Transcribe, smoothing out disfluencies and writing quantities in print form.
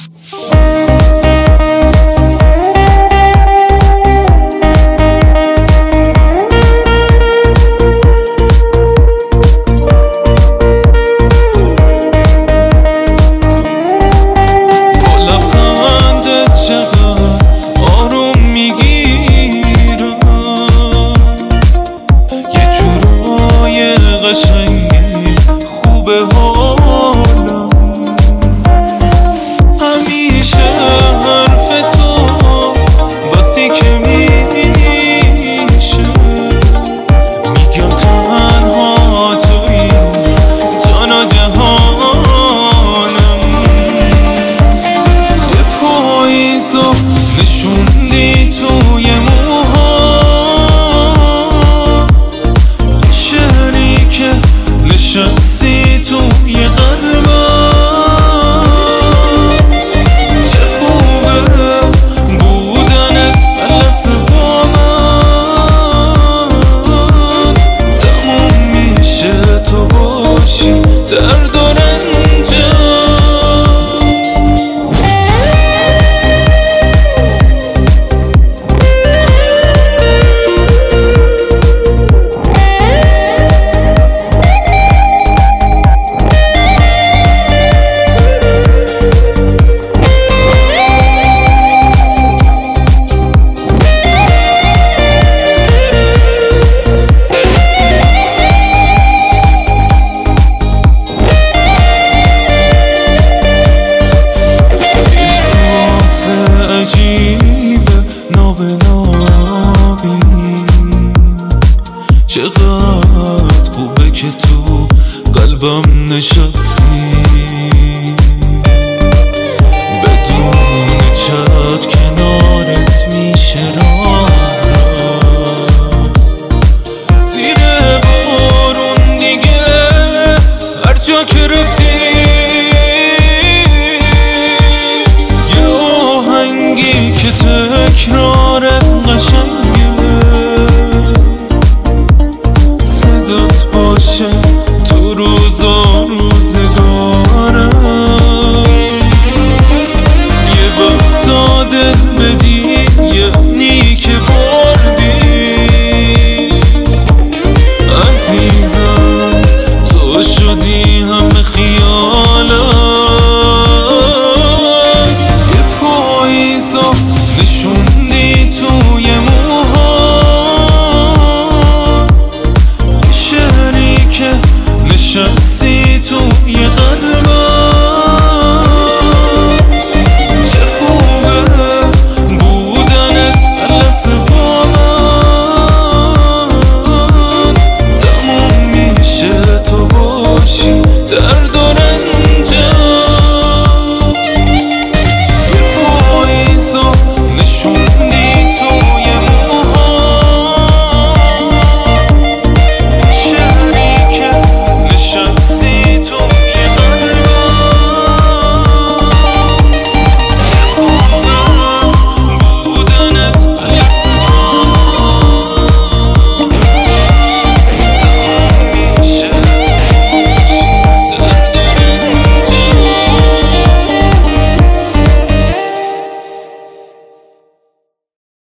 قشنگی خوبه حالم، همیشه حرف تو وقتی که میشه میگم تنها توی جانا جهانم. یه پاییزو نشوندی توی نشستی توی قلبم، چه خوبه بودنت لحظه با من، تموم میشه تو باشی درد و رنجم. چقدر خوبه که تو قلبم نشستی، بدون چت کنارت میشه راه زیر بارون دیگه هر جا که رفتی. یه آهنگی که تکرارت قشنگه باشه تو روزا روزگارم، یه وقتا دل بدی یعنی که بردی عزیزم، تو شدی همه خیالم. یه پاییزو نشوندی توی نشستی توی قلبم، چه خوبه بودنت لحظه با من، تموم میشه تو باشی درد